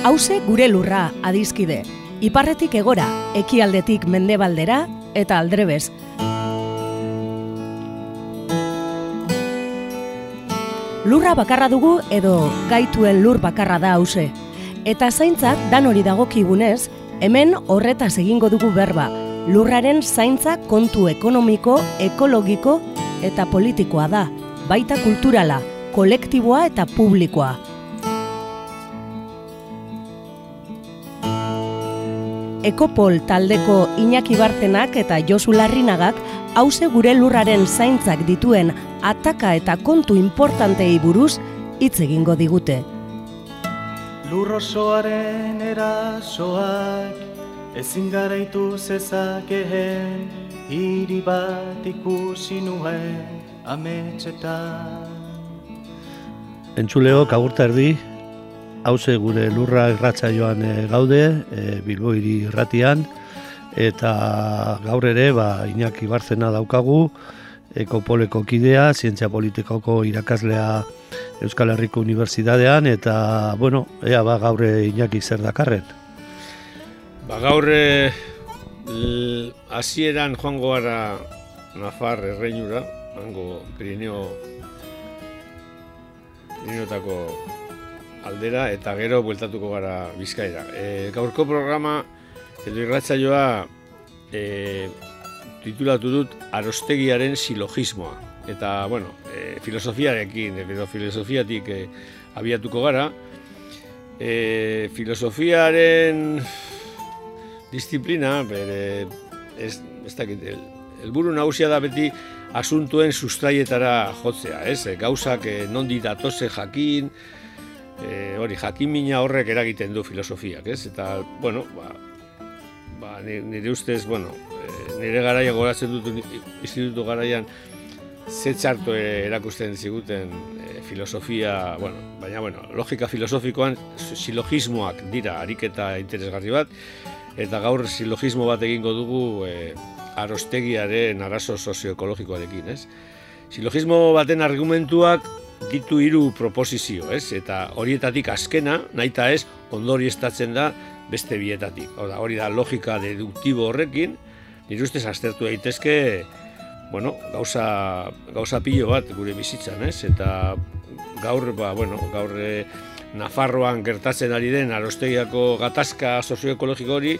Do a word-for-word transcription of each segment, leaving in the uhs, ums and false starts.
Hauze gure lurra, adizkide. Iparretik egora, ekialdetik mendebaldera eta aldrebez. Lurra bakarra dugu edo gaituen lur bakarra da hauze. Eta zaintzak dan hori dagokigunez, hemen horretaz egingo dugu berba. Lurraren zaintza kontu ekonomiko, ekologiko eta politikoa da, baita kulturala, kolektiboa eta publikoa. Ekopol taldeko Iñaki Bartenak eta Josu Larrinagak hauze gure lurraren zaintzak dituen ataka eta kontu importantei buruz hitz egingo digute. Lur osoaren erasoak ezin garaitu zezakeen, hiri bat ikusi nuen ametsetan. Entzuleok agurta erdi, hauze gure lurra irratsaioan gaude, e, Bilbo hiri irratian, eta gaur ere ba, Iñaki Bartzena daukagu, Ekopoleko kidea, zientzia politikoko irakaslea Euskal Herriko Unibertsitatean, eta, bueno, ea ba, gaur Iñaki zer dakarren. Ba, gaur hasieran joango gara Nafar erreinura, hango Pirineo Pirineotako aldera, eta gero bueltatuko gara Bizkaira. E, gaurko programa edo irratsaioa e, titulatu dut Arostegiaren silogismoa. Eta, bueno, e, filosofiarekin, edo filosofiatik e, abiatuko gara. E, filosofiaren disiplina, bere, ez, ez dakit, helburu nagusia da beti asuntuen sustraietara jotzea, ez? E, gauzak e, nondi datoze jakin, E, hori, jakimina horrek eragiten du filosofiak, ez? Eta, bueno, ba, ba, nire ustez, bueno, nire garaian goratzen dut institutu garaian ze txarto erakusten ziguten e, filosofia, bueno, baina, bueno, logika filosofikoan silogismoak dira ariketa interesgarri bat, eta gaur silogismo bat egingo dugu e, arostegiaren arazo sozioekologikoarekin, ez? Silogismo baten argumentuak ditu hiru proposizio, ez? Eta horietatik azkena, nahita ez, ondorioztatzen da beste bietatik. Hora, hori da logika deduktibo horrekin, nire ustez aztertu daitezke, bueno, gauza, gauza pilo bat gure bizitzan, ez? Eta gaur, ba, bueno, gaur e, Nafarroan gertatzen ari den arostegiako gatazka sozioekologiko hori,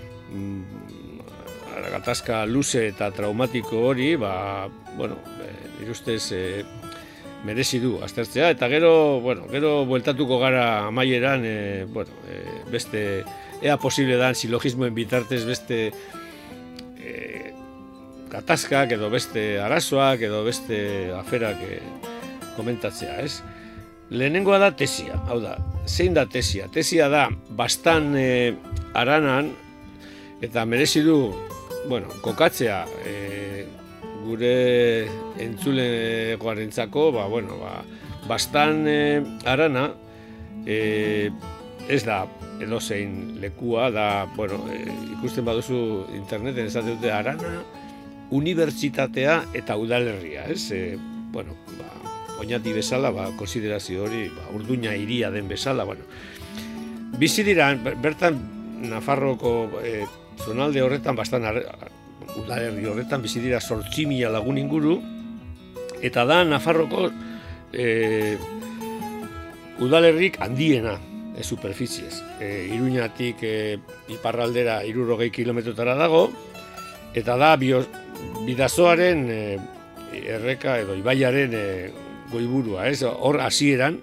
mm, gatazka luze eta traumatiko hori, ba, bueno, e, nire ustez, e, merezi du aztertzea, eta gero, bueno, gero bueltatuko gara amaieran, e, bueno, e, beste, ea posible dan silogismoen bitartez beste e, gatazkak edo beste arazoak edo beste aferak e, komentatzea, ez? Lehenengoa da tesia, hau da, zein da tesia? Tesia da, bastan e, aranan, eta merezi du, bueno, kokatzea, e, gure entzulegoarentzako, ba, bueno, ba, bastan e, arana e, ez da edozein lekua, da, bueno, e, ikusten baduzu interneten esate dute arana, unibertsitatea eta udalerria, ez? E, bueno, ba, oinati bezala, ba, konsiderazio hori, ba, Urduña hiria den bezala, bueno. Bizi dira, bertan Nafarroko e, zonalde horretan bastan udalerri horretan bizi dira zortzi mila lagun inguru, eta da Nafarroko e, udalerrik handiena e, superfiziez. E, Iruñatik e, iparraldera hirurogei kilometrotara dago, eta da bio, Bidasoaren e, erreka edo ibaiaren e, goiburua, ez? Hor hasieran,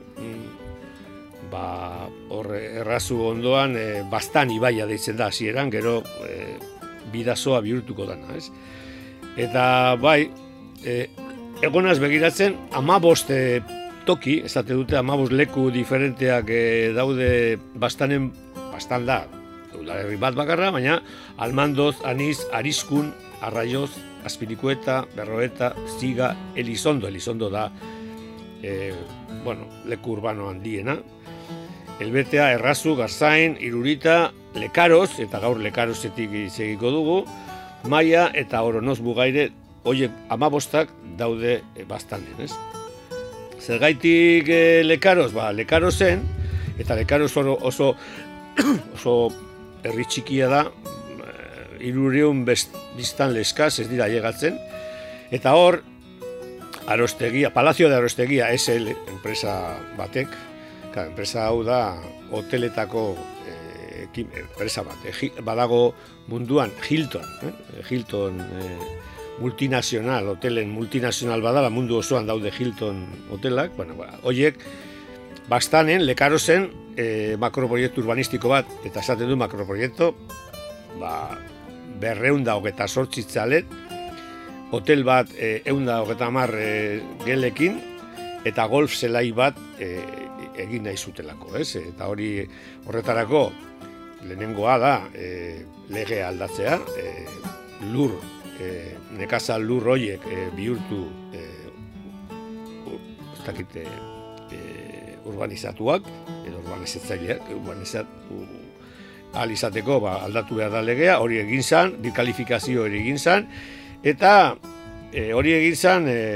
ba, hor errazu ondoan e, bastan ibaia deitzen da hasieran, gero e, Bidasoa bihurtuko dana, ez? Eta bai, e, egonaz begiratzen, hamabost e, toki, esate dute hamabost leku diferenteak e, daude bastanen, bastan da, udalerri bat bakarra, baina Almandoz, Aniz, Ariskun, Arraioz, Azpirikueta, Berroeta, Ziga, Elizondo, Elizondo da, e, bueno, leku urbano handiena, Elbetea, Errazu, Garzain, Irurita, Lekaroz, eta gaur Lekarozetik segiko dugu, Maia eta Oronoz Bugaire, horiek hamabostak daude bastanen, ez? Zergaitik e, Lekaroz, ba, Lekarozen, Eta Lekaro oso, oso, oso herri txikia da, hirurehun biztan leskaz ez dira llegatzen, eta hor, Arostegia, Palazio de Arostegia, S L, enpresa batek, ka, enpresa hau da hoteletako eh, enpresa bat, eh, badago munduan Hilton, eh, Hilton eh, multinazional, hotelen multinazional badala, mundu osoan daude Hilton hotelak, bueno, ba, horiek, bastanen, Lekarozen, eh, makroproiektu urbanistiko bat, eta esaten du makroproiektu, ba, berreun da hogeta sortzitzalet, hotel bat eh, eunda hogeta hamar eh, gelekin, eta golf zelai bat eh, egin nahi zutelako, ez? Eta hori horretarako lehenengoa da eh, lege aldatzea, eh, lur, eh, nekazal lur horiek eh, bihurtu eh, ez dakite eh, urbanizatuak, edo urbanizatzaileak, urbanizatu ahal izateko ba, aldatu behar da legea, hori egin zan, bikalifikazio hori egin zan, eta e, hori egin zan e,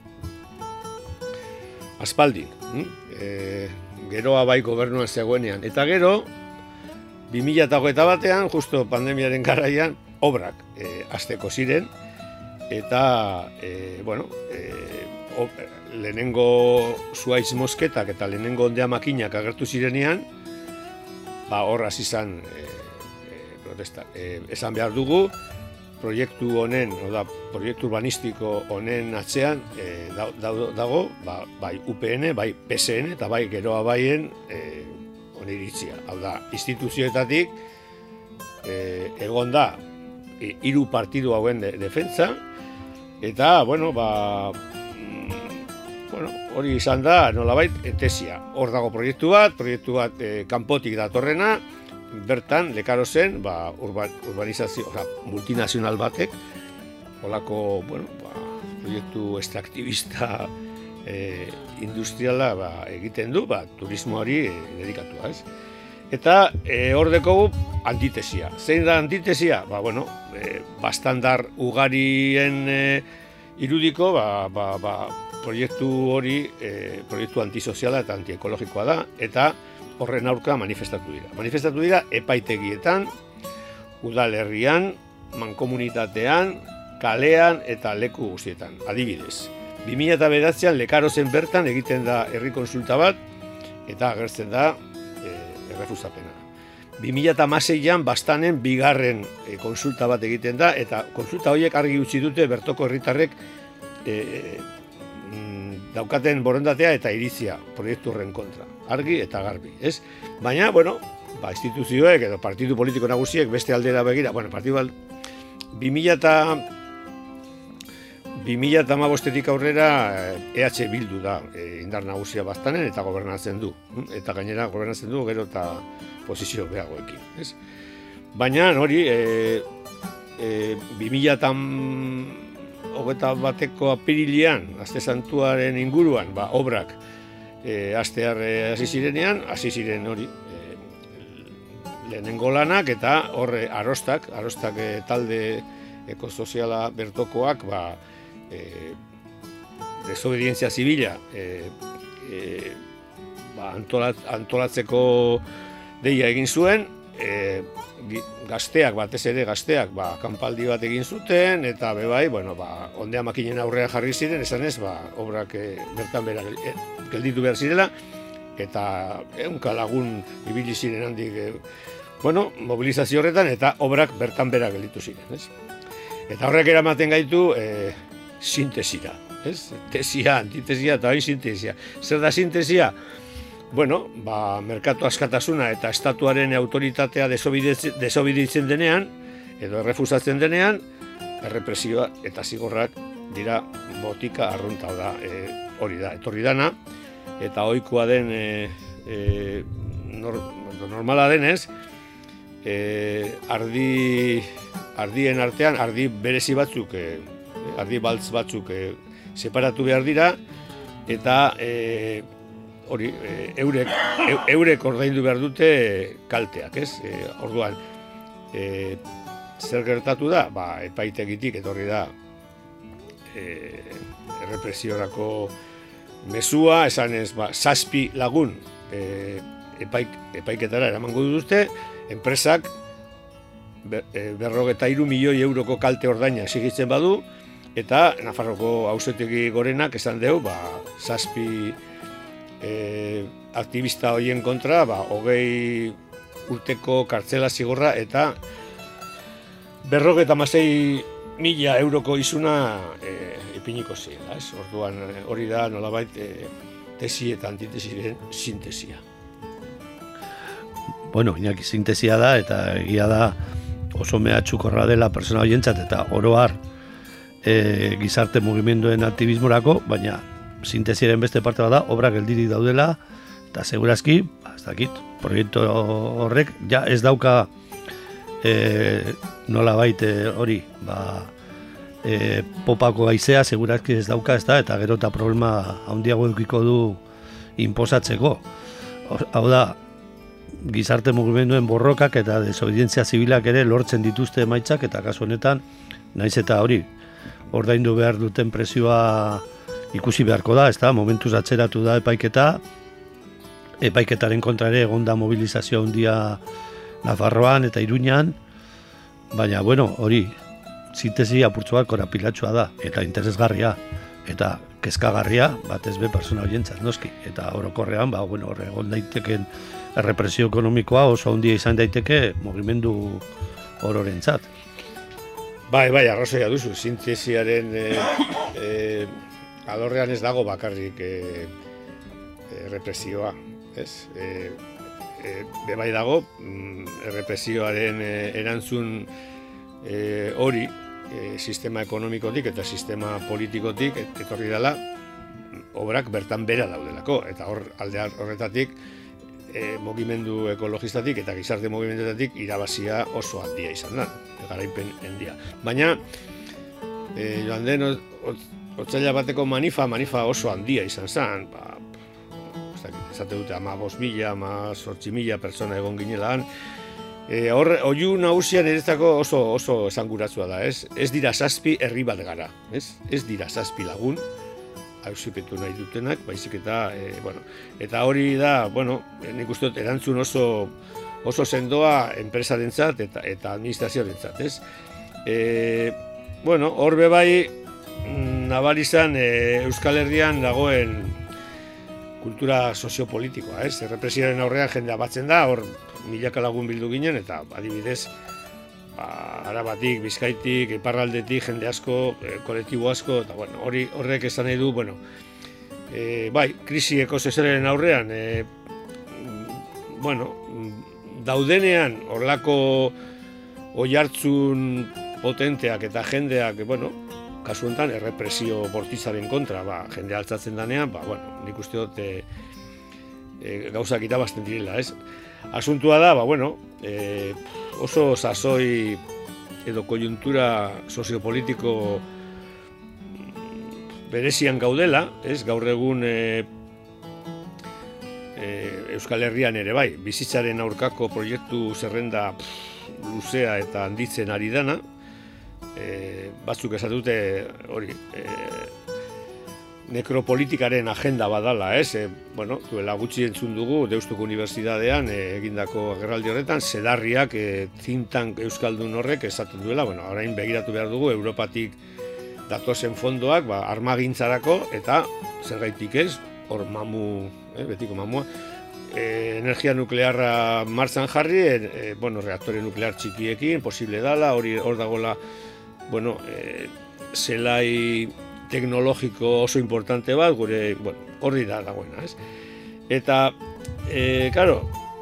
aspaldi, e, geroa bai gobernuan zegoenean. Eta gero, bi mila hogeita batean, justo pandemiaren garaian, obrak e, hasteko ziren, eta, e, bueno, e, o, lehenengo zuaiz mosketak eta lehenengo ondea makinak agertu zirenean, ba, hor hasi izan e, e, protesta. E, esan behar dugu, proiektu honen, oda, proiektu urbanistiko honen atzean e, dago, dago ba, bai U P N, bai P S N eta bai geroa baien e, oniritzia. Hau da, instituzioetatik e, egon da e, hiru partidu hauen de, defentsa, eta, bueno, ba, mm, bueno, hori izan da, nolabait, tesia. Hor dago proiektu bat, proiektu bat e, kanpotik datorrena, bertan, Lekarozen, ba, urban, urbanizazio, oza, multinazional batek, holako, bueno, ba, proiektu extraktibista e, industriala ba, egiten du, ba, turismoari e, dedikatua, ez? Eta e, hor dekogu antitesia. Zein da antitesia? Ba, bueno, e, bastandar ugarien e, irudiko, ba, ba, ba, proiektu hori, e, proiektu antisoziala eta antiekologikoa da, eta horren aurka manifestatu dira. Manifestatu dira epaitegietan, udalerrian, mankomunitatean, kalean eta leku guztietan. Adibidez, bi mila bederatzian Lekarozen bertan egiten da herri kontsulta bat, eta agertzen da e, errefusapena. bi mila hamaseian bastanen bigarren e, kontsulta bat egiten da, eta kontsulta horiek argi utzi dute bertoko herritarrek e, daukaten borondatea eta iritzia proiektu horren kontra. Argi eta garbi, ez? Baina, bueno, ba, instituzioek edo partidu politiko nagusiek beste aldera begira, bueno, partidu al... bi mila hamabostetik aurrera E H Bildu da e, indar nagusia bastanen eta gobernatzen du. Eta gainera gobernatzen du gero eta posizio beagoekin, ez? Baina, hori, e, e, bi mila hogeita bateko apirilean, Aste Santuaren inguruan, ba, obrak e, astear hasi zirenean, hasi ziren hori, e, lehenengo lanak eta horre arostak, arostak e, talde ekosoziala bertokoak, ba, e, desobedientzia zibila e, e, ba, antolat, antolatzeko deia egin zuen, e, gazteak, batez ere gazteak, ba, kanpaldi bat egin zuten, eta bebai, bueno, ba, ondea makinen aurrean jarri ziren, esan ez, ba, obrak e, bertan bera e, gelditu behar zirela, eta ehunka lagun ibili ziren handik, e, bueno, mobilizazio horretan, eta obrak bertan bera gelditu ziren, ez? Eta horrek eramaten gaitu e, sintesira, ez? Tesia, antitesia eta hain sintesia. Zer da sintesia? Bueno, ba, merkatu askatasuna eta estatuaren autoritatea desobeditzen denean, edo errefusatzen denean, errepresioa eta zigorrak dira botika arrunta da, e, hori da, etorri dana, eta ohikoa den, e, e, nor, normala denez, e, ardi, ardien artean, ardi berezi batzuk, e, ardi baltz batzuk e, separatu behar dira, eta e, hori, e, eurek, e, eurek ordaindu behar dute kalteak, ez? E, orduan, e, zer gertatu da? Ba, epaitegitik etorri da e, errepresiorako mesua, esan ez, ba, zazpi lagun e, epaik, epaiketara eramango dute, enpresak ber, e, berrogeta hiru milioi euroko kalte ordaina exigitzen badu, eta Nafarroko auzitegi gorenak esan deu, ba, zazpi e, aktivista horien kontra, ba, hogei urteko kartzela zigorra eta berrogeta hamasei mila euroko izuna e, ipiniko ziela. Orduan hori da nolabait e, tesi eta antitesiren sintesia. Bueno, Iñaki, sintesia da eta egia da oso mehatxukorra dela pertsona horientzat eta oro har e, gizarte mugimenduen aktivismorako, baina sintesiaren beste parte bada obrak geldirik daudela eta segurazki, ba, ez dakit, proiektu horrek ja ez dauka e, nolabait hori, ba, e, popako haizea segurazki ez dauka, ez da, eta gero eta problema handiago edukiko du inposatzeko. Hau da, gizarte mugimenduen borrokak eta desobedientzia zibilak ere lortzen dituzte emaitzak, eta kasu honetan, naiz eta hori, ordaindu behar duten presioa ikusi beharko da, ez da, momentuz atzeratu da epaiketa, epaiketaren kontra ere egon da mobilizazio handia Nafarroan eta Iruñan, baina, bueno, hori, sintesi apurtzu bat korapilatxua da, eta interesgarria, eta kezkagarria, batez be persona horientzat, noski, eta orokorrean, ba, bueno, horre egon daiteken errepresio ekonomikoa oso handia izan daiteke mugimendu ororentzat. Bai, bai, arrazoia duzu, sintesiaren e, e, alorrean ez dago bakarrik e, e, represioa, ez? E, e, bebai dago, errepresioaren e, erantzun e, hori e, sistema ekonomikotik eta sistema politikotik et, etorri dela obrak bertan bera daudelako, eta hor alde horretatik e, mugimendu ekologistatik eta gizarte mugimenduetatik irabazia oso handia izan da, garaipen handia. Baina, e, joan den, otsaila bateko manifa, manifa oso handia izan zen, ba, esate dute ama bost mila, ama zortzi mila pertsona egon ginelaan. E, hor, oiu nagusian eretzako oso, oso esanguratsua da, ez? Ez dira zazpi herri bat gara, ez? Ez dira zazpi lagun, auzipetu nahi dutenak, baizik eta, e, bueno, eta hori da, bueno, nik uste dut erantzun oso, oso sendoa enpresarentzat eta, eta administrazioarentzat, ez? E, bueno, hor bebai, nabarizan e, Euskal Herrian dagoen kultura soziopolitikoa, ez? Errepresioaren aurrean jendea batzen da, hor milaka lagun bildu ginen, eta adibidez, ba, Arabatik, Bizkaitik, Iparraldetik, jende asko, e, kolektibo asko, eta bueno, hori horrek esan nahi du, bueno, e, bai, krisi ekosozioaren aurrean, e, bueno, daudenean horlako oihartzun potenteak eta jendeak, bueno, kasu honetan, errepresio bortitzaren kontra, ba, jende altzatzen danean, ba, bueno, nik uste dut e, e, gauzak irabazten direla, ez? Asuntua da, ba, bueno, e, oso sasoi edo koiuntura soziopolitiko berezian gaudela, ez? Gaur egun e, e, Euskal Herrian ere bai, bizitzaren aurkako proiektu zerrenda pff, luzea eta handitzen ari dana, E, batzuk esatute hori e, nekropolitikaren agenda badala, ez? E, bueno, duela gutxi entzun dugu Deustuko Unibertsitatean e, egindako agerraldi horretan sedarriak e, think tank euskaldun horrek esaten duela, bueno, orain begiratu behar dugu Europatik datozen fondoak, ba, armagintzarako eta zergaitik ez, hor mamu, eh, betiko mamua, e, energia nuklearra martxan jarri, e, e, bueno, reaktore nuklear txikiekin, posible dala, hori hor dagoela, bueno, eh, zelai teknologiko oso importante bat, gure, bueno, horri da dagoena, ez? Eta, eh, claro,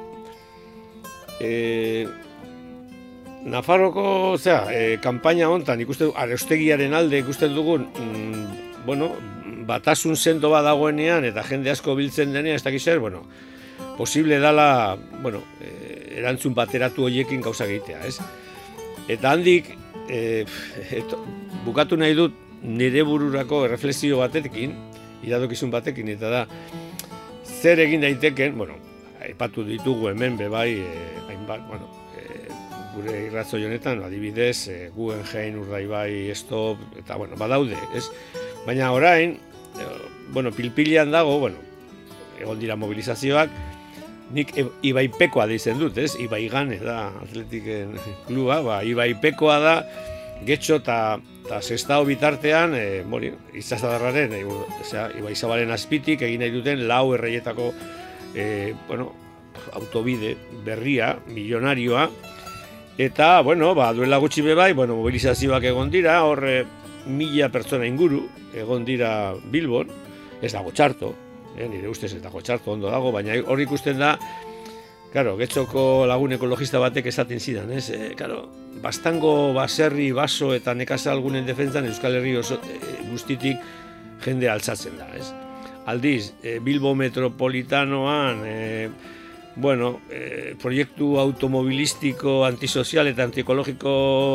eh, Nafarroko, zera, eh, kampaina hontan, ikusten dugu, araustegiaren alde ikusten dugun, mm, bueno, batasun sendo bat dagoenean, eta jende asko biltzen denean, ez dakiz zer, bueno, posible dala, bueno, eh, erantzun bateratu horiekin gauza egitea, ez? Eta handik, E, eto, bukatu nahi dut nire bururako erreflexio batekin, iradokizun batekin, eta da zer egin daiteken, bueno, aipatu ditugu hemen bebai, e, hainbat, bueno, e, gure irratzoi honetan, adibidez, e, Guggenheim, Urdaibai, Stop, eta bueno, badaude, ez? Baina orain, e, bueno, pilpilean dago, bueno, egon dira mobilizazioak, nik Ibaipekoa deitzen dut, ez? Ibaigan da atletiken kluba, ba, Ibaipekoa da, Getxo eta Sestao bitartean, e, bori, itzazadarraren, e, osea, Ibaizabalen azpitik egin nahi duten lau erreietako e, bueno, autobide berria, milionarioa, eta, bueno, ba, duela gutxi bebai, bueno, mobilizazioak egon dira, horre mila pertsona inguru egon dira Bilbon, ez dago txarto, eh, nire ustez ez dago txarto ondo dago, baina hor ikusten da, claro, Getxoko lagun ekologista batek esaten zidan, ez, e, claro, bastango, baserri, baso eta nekazal gunen defentzan Euskal Herri oso e, guztitik jende altzatzen da, ez. Aldiz, e, Bilbo metropolitanoan, e, bueno, eh, proiektu automobilistiko, antisozial eta antiekologiko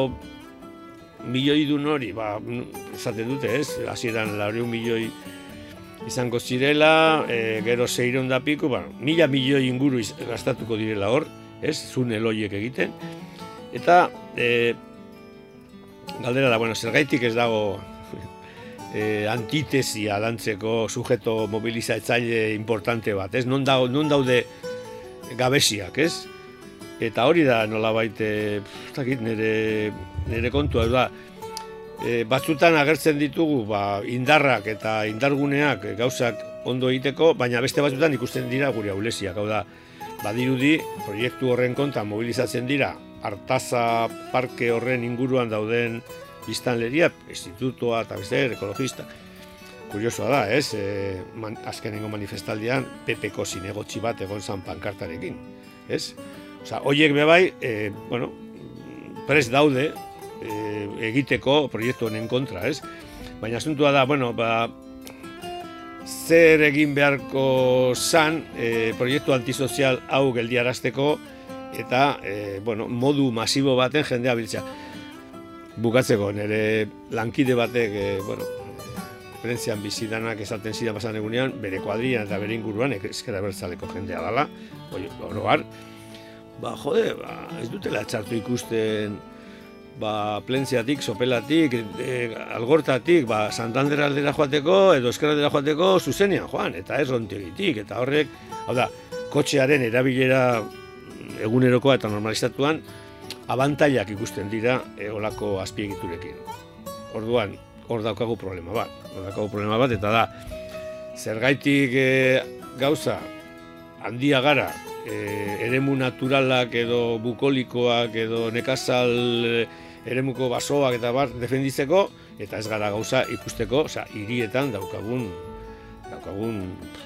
milioi dun hori, ba, esaten dute, ez? Hasieran laurehun milioi izango zirela, e, gero seiehun da piku, ba, mila milioi inguru iz, gastatuko direla hor, ez? Zunel horiek egiten. Eta, e, galdera da, bueno, zergaitik ez dago e, antitesia lantzeko sujeto mobilizatzaile importante bat, ez? Non daude, non daude gabesiak, ez? Eta hori da nolabait e, nire, nire kontua da. E, batzutan agertzen ditugu ba, indarrak eta indarguneak gauzak ondo egiteko, baina beste batzutan ikusten dira gure ahulesiak. Hau da, badirudi proiektu horren kontra mobilizatzen dira Artaza parke horren inguruan dauden biztanleria, institutoa eta beste ekologista. Kuriosoa da, ez? E, man, azkenengo manifestaldian P P-ko zinegotzi bat egon zan pankartarekin, ez? Osa, hoiek bebai, e, bueno, prest daude e, egiteko proiektu honen kontra, ez? Baina asuntua da, bueno, ba, zer egin beharko zan e, proiektu antisozial hau geldiarazteko eta, e, bueno, modu masibo baten jendea biltzea. Bukatzeko, nire lankide batek, e, bueno, Frentzian bizidanak esaten zidan pasan egunean, bere kuadrian eta bere inguruan ezkera bertzaleko jendea dala, oroar, ba, jode, ba, ez dutela txartu ikusten, ba, Plentziatik, Sopelatik, e, Algortatik, ba, Santander aldera joateko, edo ezkera aldera joateko, zuzenian joan, eta ez Rontegitik, eta horrek, hau da, kotxearen erabilera egunerokoa eta normalizatuan, abantailak ikusten dira olako azpiegiturekin. Orduan, hor daukagu problema bat, hor daukagu problema bat, eta da, zergaitik e, gauza handia gara, e, eremu naturalak edo bukolikoak edo nekazal e, eremuko basoak eta bar defenditzeko, eta ez gara gauza ikusteko, oza, hirietan daukagun, daukagun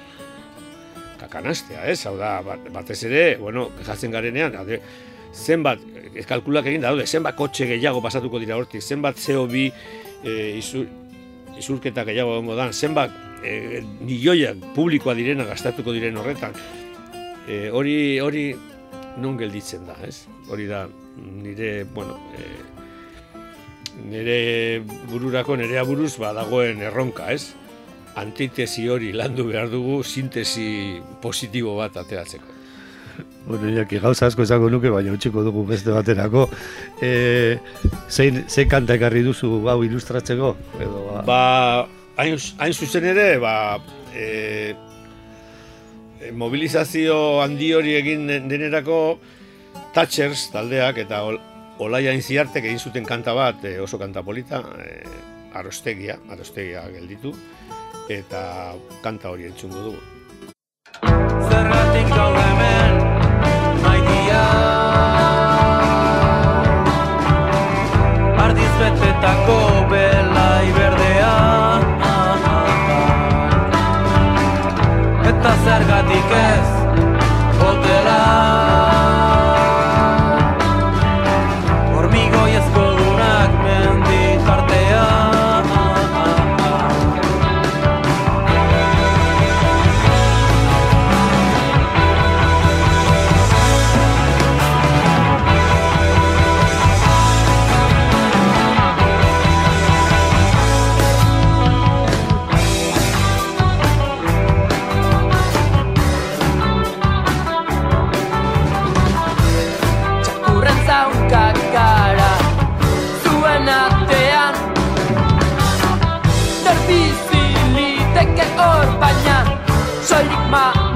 kakanastea, ez? Hau da, batez ere, bueno, kejatzen garenean, ade, zenbat, kalkulak egin da, daude, zenbat kotxe gehiago pasatuko dira hortik, zenbat C O bi E, izur, izurketa gehiago gongo dan, zenbat e, milioiak publikoa direna gastatuko diren horretan, e, hori hori non gelditzen da, ez? Hori da nire, bueno, e, nire bururako, nire aburuz, ba, dagoen erronka, ez? Antitesi hori landu behar dugu, sintesi positibo bat ateratzeko. Bueno, Iñaki, gauza asko izango nuke, baina utxiko dugu beste baterako. E, zein, zein kanta ekarri duzu hau ilustratzeko? Edo, ba, ba hain, hain zuzen ere, ba, e, e, mobilizazio handi hori egin denerako Thatchers taldeak eta ol, Olaia Inziartek egin zuten kanta bat, e, oso kanta polita, e, arostegia, arostegia gelditu, eta kanta hori entzungo dugu. Zergatik gaude hemen, maitia, ardiz betetako belai berdea, eta zergatik ez, hotela, hormigoi ezkodunak mendit partea. Soilik ma